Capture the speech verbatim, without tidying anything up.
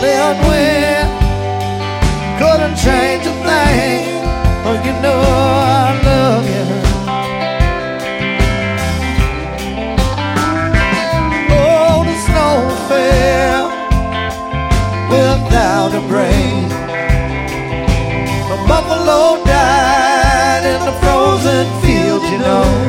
howling wind couldn't change a thing. Oh, you know I love you. Oh, the snow fell without a break. A buffalo died in the frozen field, you know.